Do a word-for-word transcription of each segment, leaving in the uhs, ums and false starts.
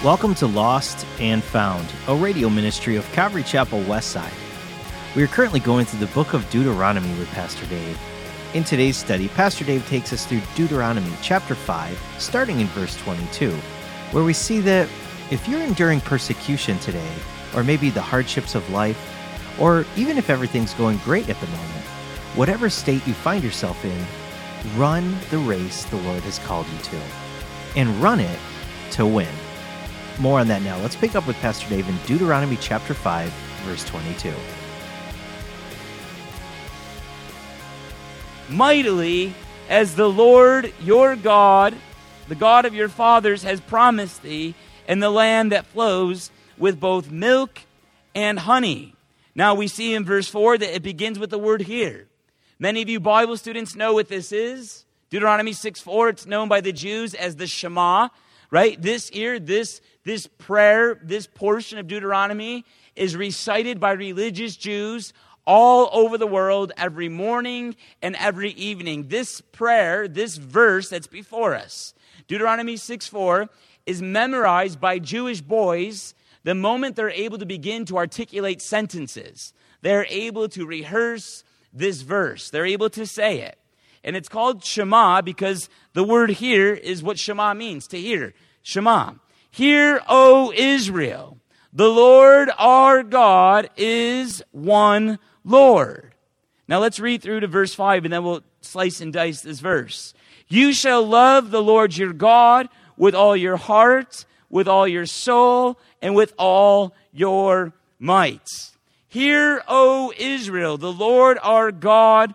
Welcome to Lost and Found, a radio ministry of Calvary Chapel Westside. We are currently going through the book of Deuteronomy with Pastor Dave. In today's study, Pastor Dave takes us through Deuteronomy chapter five, starting in verse twenty-two, where we see that if you're enduring persecution today, or maybe the hardships of life, or even if everything's going great at the moment, whatever state you find yourself in, run the race the Lord has called you to, and run it to win. More on that now. Let's pick up with Pastor Dave in Deuteronomy chapter five, verse twenty-two. Mightily as the Lord your God, the God of your fathers, has promised thee, in the land that flows with both milk and honey. Now we see in verse four that it begins with the word here. Many of you Bible students know what this is. Deuteronomy six four, it's known by the Jews as the Shema, right? This here, this, this prayer, this portion of Deuteronomy is recited by religious Jews all over the world every morning and every evening. This prayer, this verse that's before us, Deuteronomy six four, is memorized by Jewish boys the moment they're able to begin to articulate sentences. They're able to rehearse this verse. They're able to say it. And it's called Shema because the word here is what Shema means, to hear. Shema. Hear, O Israel, the Lord our God is one Lord. Now let's read through to verse five and then we'll slice and dice this verse. You shall love the Lord your God with all your heart, with all your soul, and with all your might. Hear, O Israel, the Lord our God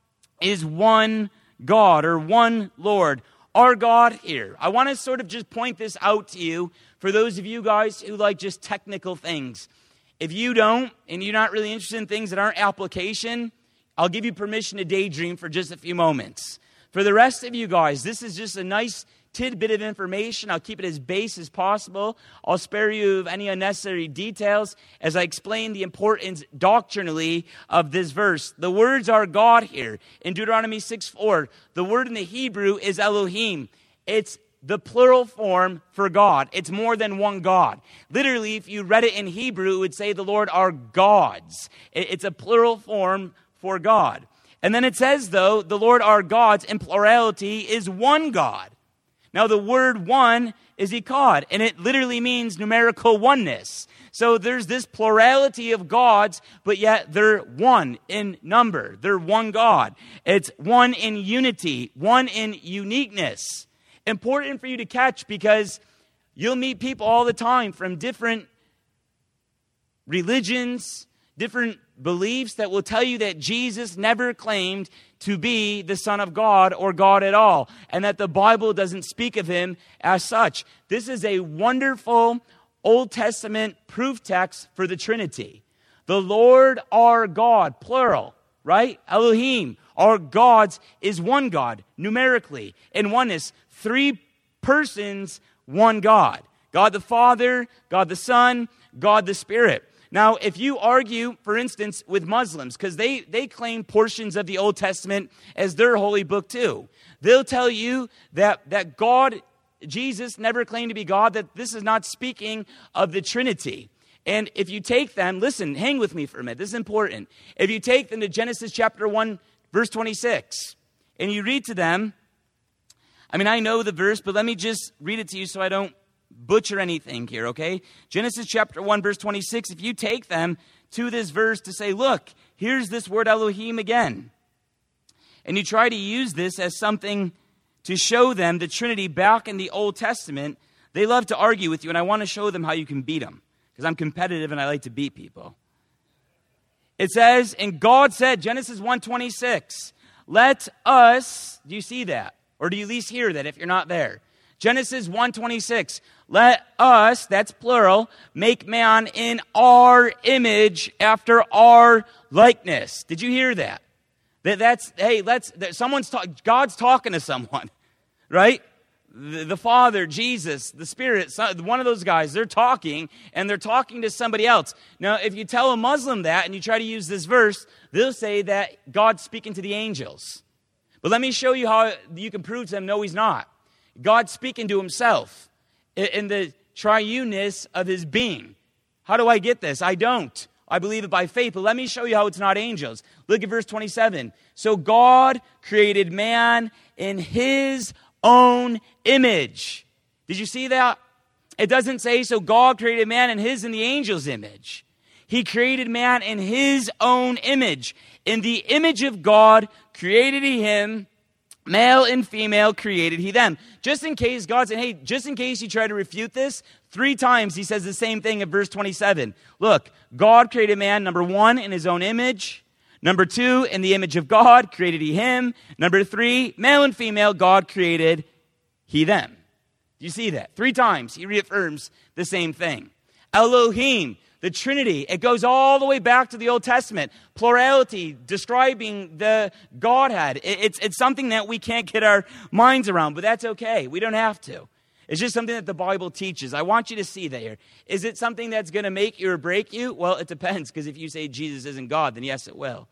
is one God, or one Lord. Our God here. I want to sort of just point this out to you for those of you guys who like just technical things. If you don't, and you're not really interested in things that aren't application, I'll give you permission to daydream for just a few moments. For the rest of you guys, this is just a nice tidbit of information. I'll keep it as base as possible. I'll spare you of any unnecessary details as I explain the importance doctrinally of this verse. The words are God here. In Deuteronomy six four, the word in the Hebrew is Elohim. It's the plural form for God. It's more than one God. Literally, if you read it in Hebrew, it would say the Lord are gods. It's a plural form for God. And then it says, though, the Lord our gods in plurality is one God. Now, the word one is echad, and it literally means numerical oneness. So there's this plurality of gods, but yet they're one in number. They're one God. It's one in unity, one in uniqueness. Important for you to catch because you'll meet people all the time from different religions, different beliefs that will tell you that Jesus never claimed to be the Son of God or God at all, and that the Bible doesn't speak of him as such. This is a wonderful Old Testament proof text for the Trinity. The Lord our God, plural, right? Elohim, our gods is one God, numerically, in oneness. Three persons, one God. God the Father, God the Son, God the Spirit. Now, if you argue, for instance, with Muslims, because they, they claim portions of the Old Testament as their holy book too, they'll tell you that, that God, Jesus, never claimed to be God, that this is not speaking of the Trinity. And if you take them, listen, hang with me for a minute, this is important. If you take them to Genesis chapter one, verse twenty-six, and you read to them, I mean, I know the verse, but let me just read it to you so I don't butcher anything here, okay? Genesis chapter one, verse twenty-six, if you take them to this verse to say, look, here's this word Elohim again, and you try to use this as something to show them the Trinity back in the Old Testament, they love to argue with you, and I want to show them how you can beat them, because I'm competitive and I like to beat people. It says, and God said, Genesis one twenty-six, let us, do you see that? Or do you at least hear that if you're not there? Genesis one twenty-six, let us, that's plural, make man in our image after our likeness. Did you hear that? That that's, hey, let's, that someone's talking, God's talking to someone, right? The, the Father, Jesus, the Spirit, one of those guys, they're talking, and they're talking to somebody else. Now, if you tell a Muslim that, and you try to use this verse, they'll say that God's speaking to the angels. But let me show you how you can prove to them, no, he's not. God's speaking to himself. In the triuneness of his being. How do I get this? I don't. I believe it by faith, but let me show you how it's not angels. Look at verse twenty-seven. So God created man in his own image. Did you see that? It doesn't say, so God created man in his and the angel's image. He created man in his own image. In the image of God created he him, male and female created he them. Just in case God said, hey, just in case you try to refute this, three times he says the same thing in verse twenty-seven. Look, God created man, number one, in his own image. Number two, in the image of God created he him. Number three, male and female, God created he them. Do you see that? Three times he reaffirms the same thing. Elohim, the Trinity, it goes all the way back to the Old Testament. Plurality, describing the Godhead. It's, it's something that we can't get our minds around, but that's okay. We don't have to. It's just something that the Bible teaches. I want you to see that here. Is it something that's going to make you or break you? Well, it depends, because if you say Jesus isn't God, then yes, it will.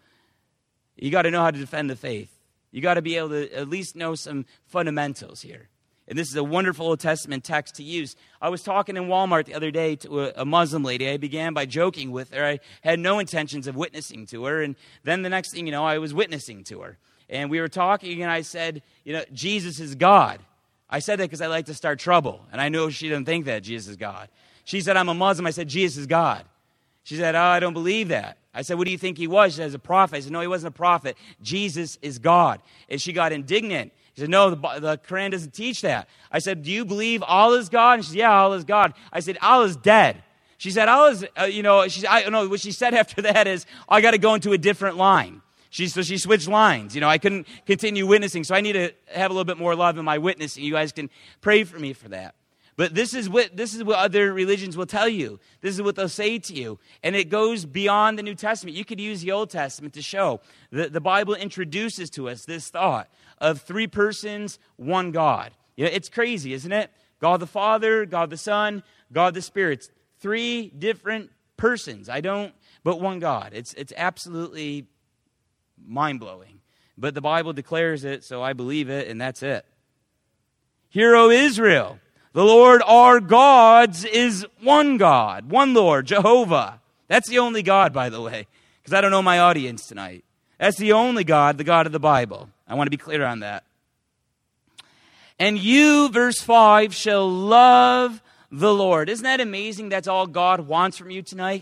You got to know how to defend the faith. You got to be able to at least know some fundamentals here. And this is a wonderful Old Testament text to use. I was talking in Walmart the other day to a, a Muslim lady. I began by joking with her. I had no intentions of witnessing to her. And then the next thing you know, I was witnessing to her. And we were talking, and I said, you know, Jesus is God. I said that because I like to start trouble. And I know she didn't think that Jesus is God. She said, I'm a Muslim. I said, Jesus is God. She said, oh, I don't believe that. I said, what do you think he was? She said, as a prophet. I said, no, he wasn't a prophet. Jesus is God. And she got indignant. She said, no, the, the Quran doesn't teach that. I said, do you believe Allah is God? And she said, yeah, Allah is God. I said, Allah is dead. She said, Allah's, uh, you know, she, I know what she said after that is, I got to go into a different line. She, so she switched lines. You know, I couldn't continue witnessing, so I need to have a little bit more love in my witnessing. You guys can pray for me for that. But this is what this is what other religions will tell you. This is what they'll say to you. And it goes beyond the New Testament. You could use the Old Testament to show that the Bible introduces to us this thought of three persons, one God. You know, it's crazy, isn't it? God the Father, God the Son, God the Spirit. Three different persons. I don't, but one God. It's it's absolutely mind-blowing. But the Bible declares it, so I believe it, and that's it. Hear, O Israel, the Lord our God is one God, one Lord, Jehovah. That's the only God, by the way, because I don't know my audience tonight. That's the only God, the God of the Bible. I want to be clear on that. And you, verse five, shall love the Lord. Isn't that amazing? That's all God wants from you tonight.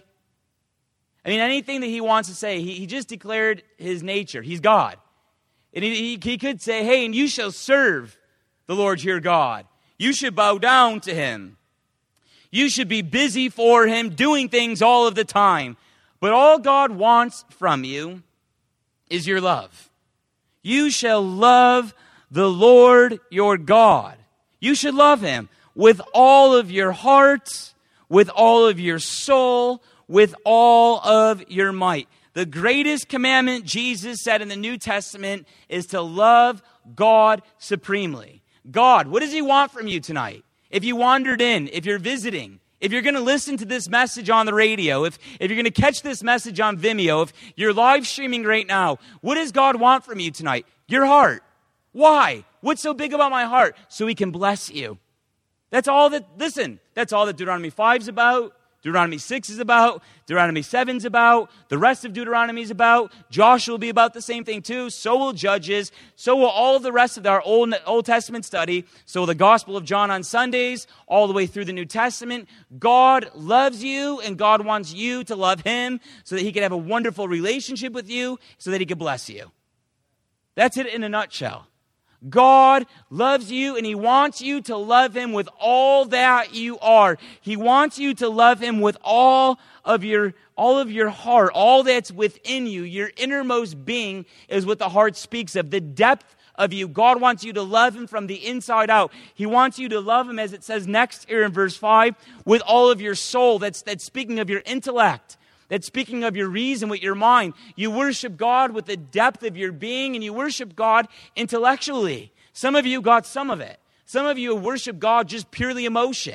I mean, anything that he wants to say, he, he just declared his nature. He's God. And he, he, he could say, hey, and you shall serve the Lord your God. You should bow down to him. You should be busy for him, doing things all of the time. But all God wants from you is your love. You shall love the Lord your God. You should love him with all of your heart, with all of your soul, with all of your might. The greatest commandment Jesus said in the New Testament is to love God supremely. God, what does he want from you tonight? If you wandered in, if you're visiting, if you're going to listen to this message on the radio, if, if you're going to catch this message on Vimeo, if you're live streaming right now, what does God want from you tonight? Your heart. Why? What's so big about my heart? So he can bless you. That's all that, listen, that's all that Deuteronomy five is about. Deuteronomy six is about, Deuteronomy seven is about, the rest of Deuteronomy is about, Joshua will be about the same thing too, so will Judges, so will all of the rest of our Old, Old Testament study, so will the Gospel of John on Sundays, all the way through the New Testament. God loves you, and God wants you to love him so that he can have a wonderful relationship with you, so that he can bless you. That's it in a nutshell. God loves you, and he wants you to love him with all that you are. He wants you to love him with all of your all of your heart, all that's within you. Your innermost being is what the heart speaks of, the depth of you. God wants you to love him from the inside out. He wants you to love him, as it says next here in verse five, with all of your soul. That's, that's speaking of your intellect. That's speaking of your reason with your mind. You worship God with the depth of your being, and you worship God intellectually. Some of you got some of it. Some of you worship God just purely emotion.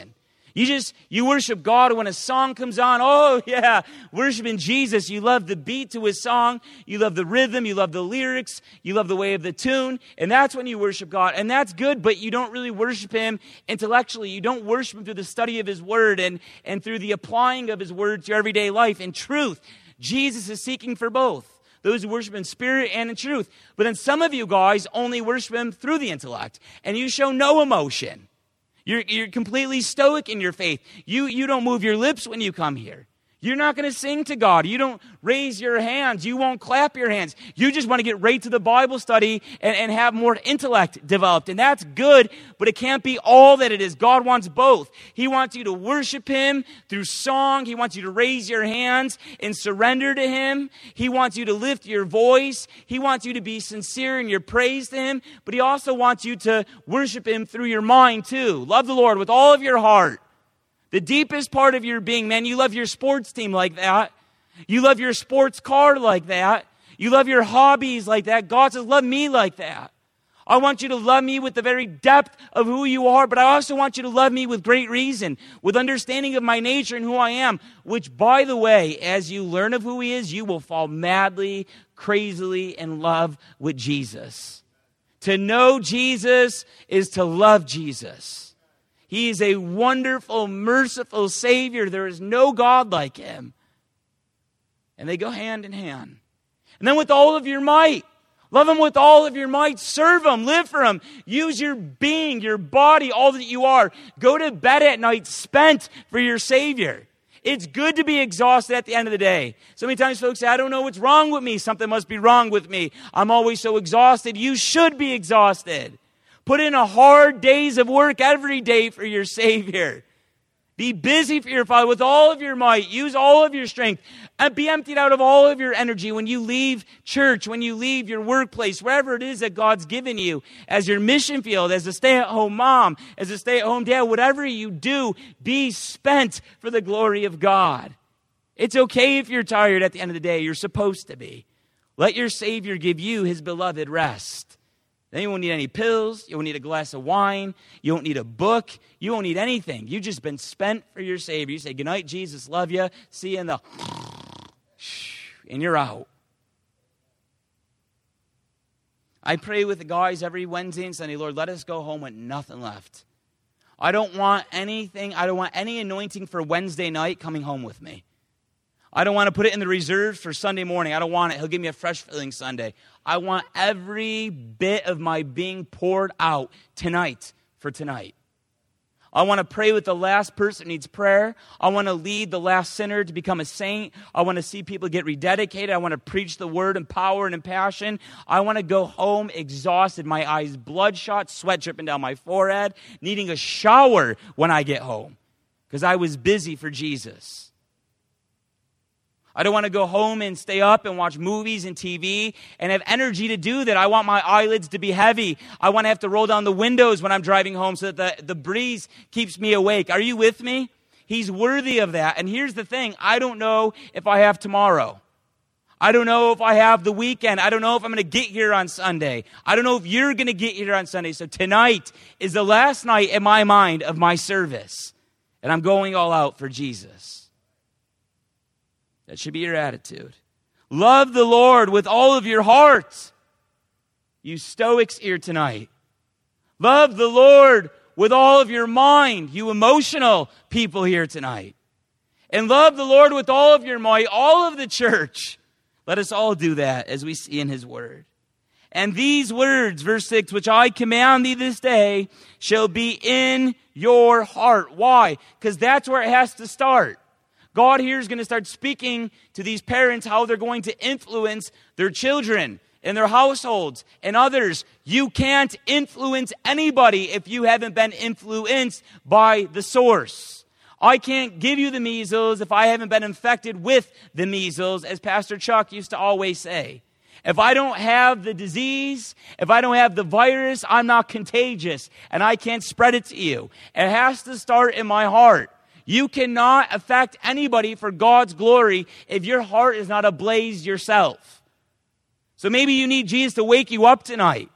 You just, you worship God when a song comes on. Oh, yeah, worshiping Jesus. You love the beat to his song. You love the rhythm. You love the lyrics. You love the way of the tune. And that's when you worship God. And that's good, but you don't really worship him intellectually. You don't worship him through the study of his word and, and through the applying of his word to your everyday life. In truth, Jesus is seeking for both. Those who worship in spirit and in truth. But then some of you guys only worship him through the intellect. And you show no emotion. You're, you're completely stoic in your faith. You, you don't move your lips when you come here. You're not going to sing to God. You don't raise your hands. You won't clap your hands. You just want to get right to the Bible study and, and have more intellect developed. And that's good, but it can't be all that it is. God wants both. He wants you to worship him through song. He wants you to raise your hands and surrender to him. He wants you to lift your voice. He wants you to be sincere in your praise to him. But he also wants you to worship him through your mind too. Love the Lord with all of your heart. The deepest part of your being, man, you love your sports team like that. You love your sports car like that. You love your hobbies like that. God says, love me like that. I want you to love me with the very depth of who you are, but I also want you to love me with great reason, with understanding of my nature and who I am, which, by the way, as you learn of who he is, you will fall madly, crazily in love with Jesus. To know Jesus is to love Jesus. He is a wonderful, merciful Savior. There is no God like him. And they go hand in hand. And then with all of your might, love him with all of your might. Serve him, live for him. Use your being, your body, all that you are. Go to bed at night spent for your Savior. It's good to be exhausted at the end of the day. So many times folks say, I don't know what's wrong with me. Something must be wrong with me. I'm always so exhausted. You should be exhausted. Put in a hard days of work every day for your Savior. Be busy for your Father with all of your might. Use all of your strength. And be emptied out of all of your energy when you leave church, when you leave your workplace, wherever it is that God's given you, as your mission field, as a stay-at-home mom, as a stay-at-home dad, whatever you do, be spent for the glory of God. It's okay if you're tired at the end of the day. You're supposed to be. Let your Savior give you his beloved rest. Then you won't need any pills. You won't need a glass of wine. You won't need a book. You won't need anything. You've just been spent for your Savior. You say, good night, Jesus, love you. See you in the... And you're out. I pray with the guys every Wednesday and Sunday, Lord, let us go home with nothing left. I don't want anything. I don't want any anointing for Wednesday night coming home with me. I don't want to put it in the reserves for Sunday morning. I don't want it. He'll give me a fresh filling Sunday. I want every bit of my being poured out tonight for tonight. I want to pray with the last person who needs prayer. I want to lead the last sinner to become a saint. I want to see people get rededicated. I want to preach the word in power and in passion. I want to go home exhausted, my eyes bloodshot, sweat dripping down my forehead, needing a shower when I get home because I was busy for Jesus. I don't want to go home and stay up and watch movies and T V and have energy to do that. I want my eyelids to be heavy. I want to have to roll down the windows when I'm driving home so that the, the breeze keeps me awake. Are you with me? He's worthy of that. And here's the thing. I don't know if I have tomorrow. I don't know if I have the weekend. I don't know if I'm going to get here on Sunday. I don't know if you're going to get here on Sunday. So tonight is the last night in my mind of my service. And I'm going all out for Jesus. That should be your attitude. Love the Lord with all of your heart. You Stoics here tonight. Love the Lord with all of your mind. You emotional people here tonight. And love the Lord with all of your might. All of the church. Let us all do that as we see in his word. And these words, verse six, which I command thee this day, shall be in your heart. Why? Because that's where it has to start. God here is going to start speaking to these parents how they're going to influence their children and their households and others. You can't influence anybody if you haven't been influenced by the source. I can't give you the measles if I haven't been infected with the measles, as Pastor Chuck used to always say. If I don't have the disease, if I don't have the virus, I'm not contagious and I can't spread it to you. It has to start in my heart. You cannot affect anybody for God's glory if your heart is not ablaze yourself. So maybe you need Jesus to wake you up tonight.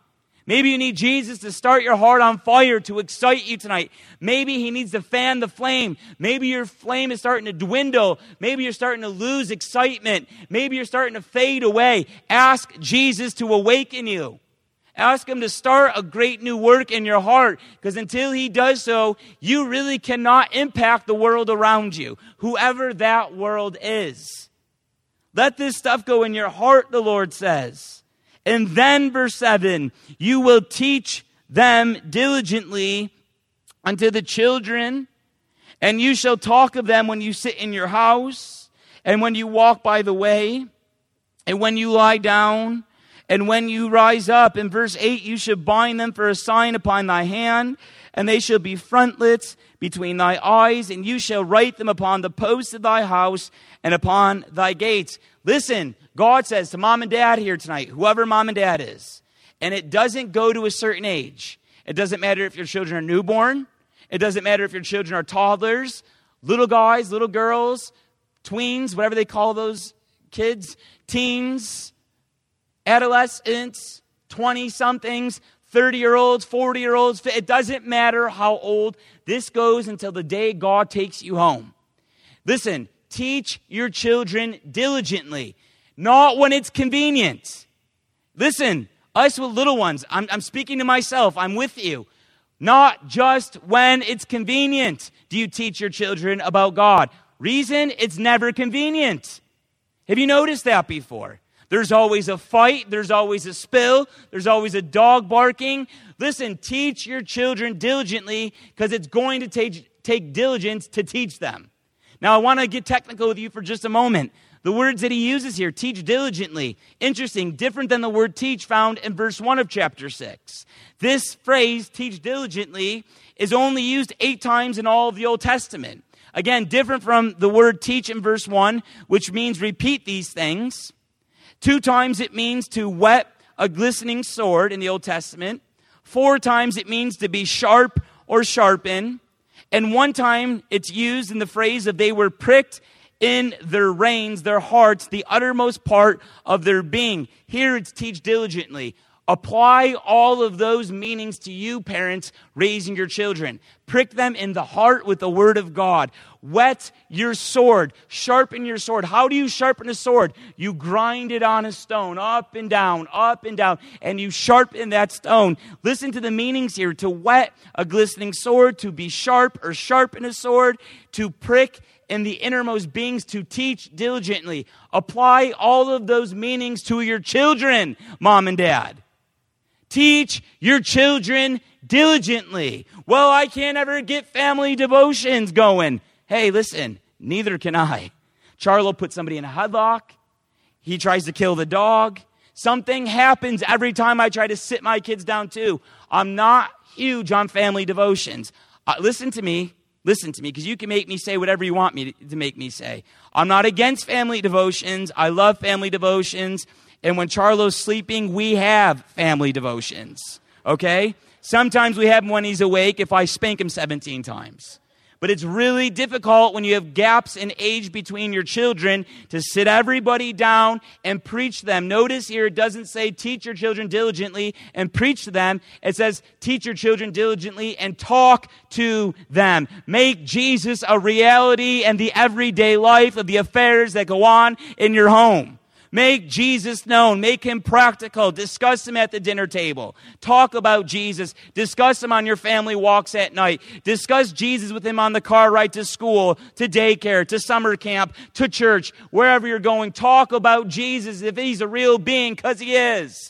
Maybe you need Jesus to start your heart on fire, to excite you tonight. Maybe he needs to fan the flame. Maybe your flame is starting to dwindle. Maybe you're starting to lose excitement. Maybe you're starting to fade away. Ask Jesus to awaken you. Ask him to start a great new work in your heart, because until he does so, you really cannot impact the world around you, whoever that world is. Let this stuff go in your heart, the Lord says. And then, verse seven, you will teach them diligently unto the children, and you shall talk of them when you sit in your house, and when you walk by the way, and when you lie down, and when you rise up. In verse eight, you shall bind them for a sign upon thy hand, and they shall be frontlets between thy eyes, and you shall write them upon the posts of thy house and upon thy gates. Listen, God says to mom and dad here tonight, whoever mom and dad is, and it doesn't go to a certain age. It doesn't matter if your children are newborn. It doesn't matter if your children are toddlers, little guys, little girls, tweens, whatever they call those kids, teens, adolescents, twenty-somethings, thirty-year-olds, forty-year-olds. It doesn't matter how old. This goes until the day God takes you home. Listen, teach your children diligently, not when it's convenient. Listen, us with little ones, I'm, I'm speaking to myself, I'm with you. Not just when it's convenient do you teach your children about God. Reason, it's never convenient. Have you noticed that before? There's always a fight, there's always a spill, there's always a dog barking. Listen, teach your children diligently, because it's going to take, take diligence to teach them. Now, I want to get technical with you for just a moment. The words that he uses here, teach diligently, interesting, different than the word teach found in verse one of chapter six. This phrase, teach diligently, is only used eight times in all of the Old Testament. Again, different from the word teach in verse one, which means repeat these things. Two times it means to whet a glistening sword in the Old Testament. Four times it means to be sharp or sharpen. And one time it's used in the phrase of they were pricked in their reins, their hearts, the uttermost part of their being. Here it's teach diligently. Apply all of those meanings to you, parents, raising your children. Prick them in the heart with the word of God. Whet your sword. Sharpen your sword. How do you sharpen a sword? You grind it on a stone, up and down, up and down, and you sharpen that stone. Listen to the meanings here. To whet a glistening sword, to be sharp or sharpen a sword, to prick in the innermost beings, to teach diligently. Apply all of those meanings to your children, mom and dad. Teach your children diligently. Well, I can't ever get family devotions going. Hey, listen, neither can I. Charlo put somebody in a headlock. He tries to kill the dog. Something happens every time I try to sit my kids down too. I'm not huge on family devotions. Uh, listen to me. Listen to me, because you can make me say whatever you want me to, to make me say. I'm not against family devotions. I love family devotions. And when Charlo's sleeping, we have family devotions, okay? Sometimes we have him when he's awake if I spank him seventeen times. But it's really difficult when you have gaps in age between your children to sit everybody down and preach to them. Notice here it doesn't say teach your children diligently and preach to them. It says teach your children diligently and talk to them. Make Jesus a reality in the everyday life of the affairs that go on in your home. Make Jesus known. Make him practical. Discuss him at the dinner table. Talk about Jesus. Discuss him on your family walks at night. Discuss Jesus with him on the car ride to school, to daycare, to summer camp, to church, wherever you're going. Talk about Jesus if he's a real being, because he is.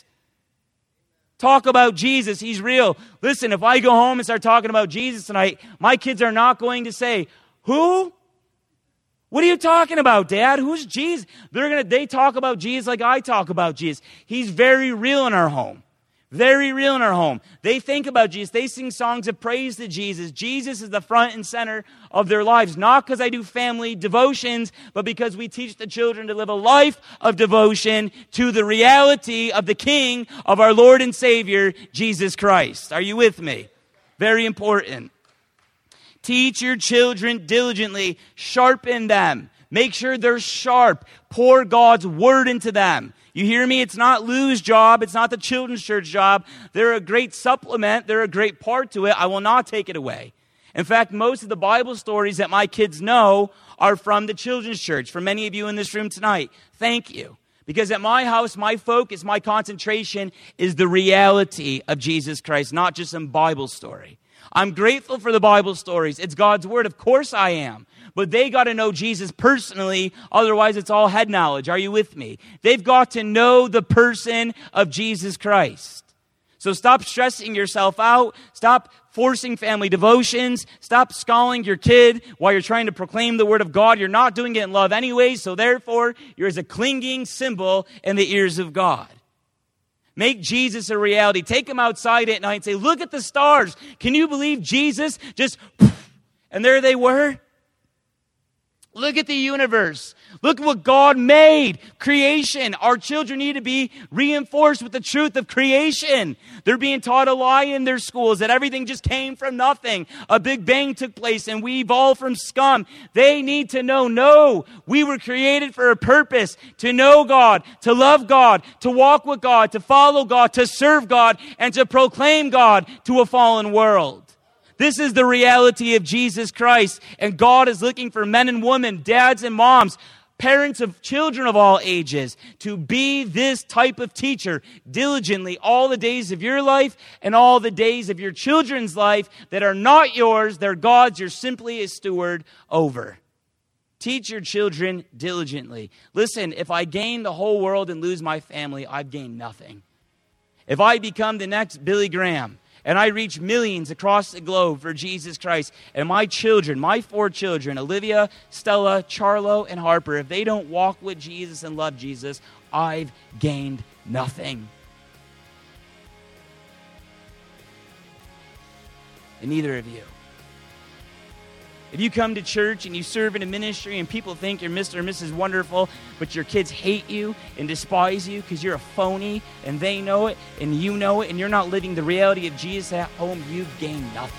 Talk about Jesus. He's real. Listen, if I go home and start talking about Jesus tonight, my kids are not going to say, who? What are you talking about, Dad? Who's Jesus? They're gonna, they talk about Jesus like I talk about Jesus. He's very real in our home. Very real in our home. They think about Jesus. They sing songs of praise to Jesus. Jesus is the front and center of their lives. Not because I do family devotions, but because we teach the children to live a life of devotion to the reality of the King of our Lord and Savior, Jesus Christ. Are you with me? Very important. Teach your children diligently. Sharpen them. Make sure they're sharp. Pour God's word into them. You hear me? It's not Lou's job. It's not the children's church job. They're a great supplement. They're a great part to it. I will not take it away. In fact, most of the Bible stories that my kids know are from the children's church. For many of you in this room tonight, thank you. Because at my house, my focus, my concentration is the reality of Jesus Christ, not just some Bible story. I'm grateful for the Bible stories. It's God's word. Of course I am. But they got to know Jesus personally. Otherwise, it's all head knowledge. Are you with me? They've got to know the person of Jesus Christ. So stop stressing yourself out. Stop forcing family devotions. Stop scalding your kid while you're trying to proclaim the word of God. You're not doing it in love anyways. So therefore, you're as a clinging cymbal in the ears of God. Make Jesus a reality. Take him outside at night and say, look at the stars. Can you believe Jesus just, and there they were? Look at the universe. Look at what God made. Creation. Our children need to be reinforced with the truth of creation. They're being taught a lie in their schools that everything just came from nothing. A big bang took place and we evolved from scum. They need to know, no, we were created for a purpose, to know God, to love God, to walk with God, to follow God, to serve God, and to proclaim God to a fallen world. This is the reality of Jesus Christ. And God is looking for men and women, dads and moms, parents of children of all ages, to be this type of teacher diligently all the days of your life and all the days of your children's life that are not yours, they're God's, you're simply a steward over. Teach your children diligently. Listen, if I gain the whole world and lose my family, I've gained nothing. If I become the next Billy Graham, and I reach millions across the globe for Jesus Christ, and my children, my four children, Olivia, Stella, Charlo, and Harper, if they don't walk with Jesus and love Jesus, I've gained nothing. And neither of you. If you come to church and you serve in a ministry and people think you're Mister and Missus Wonderful, but your kids hate you and despise you because you're a phony and they know it and you know it and you're not living the reality of Jesus at home, you've gained nothing.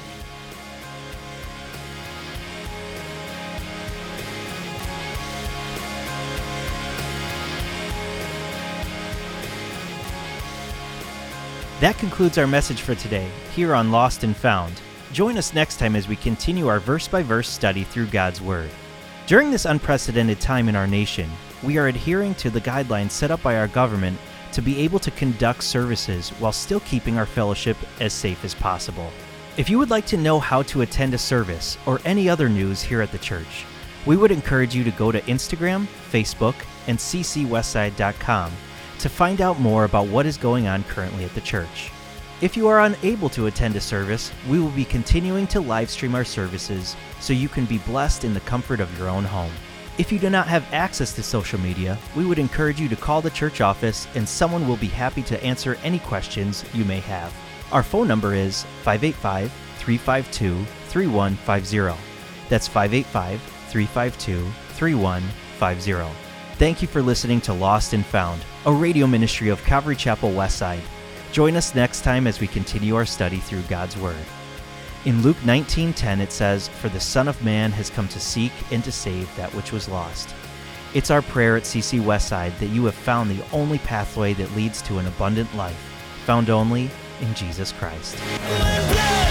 That concludes our message for today here on Lost and Found. Join us next time as we continue our verse-by-verse study through God's Word. During this unprecedented time in our nation, we are adhering to the guidelines set up by our government to be able to conduct services while still keeping our fellowship as safe as possible. If you would like to know how to attend a service or any other news here at the church, we would encourage you to go to Instagram, Facebook, and c c westside dot com to find out more about what is going on currently at the church. If you are unable to attend a service, we will be continuing to live stream our services so you can be blessed in the comfort of your own home. If you do not have access to social media, we would encourage you to call the church office and someone will be happy to answer any questions you may have. Our phone number is five eight five, three five two, three one five zero. That's five eight five, three five two, three one five zero. Thank you for listening to Lost and Found, a radio ministry of Calvary Chapel Westside. Join us next time as we continue our study through God's Word. In Luke nineteen ten it says, "For the Son of Man has come to seek and to save that which was lost." It's our prayer at C C Westside that you have found the only pathway that leads to an abundant life, found only in Jesus Christ.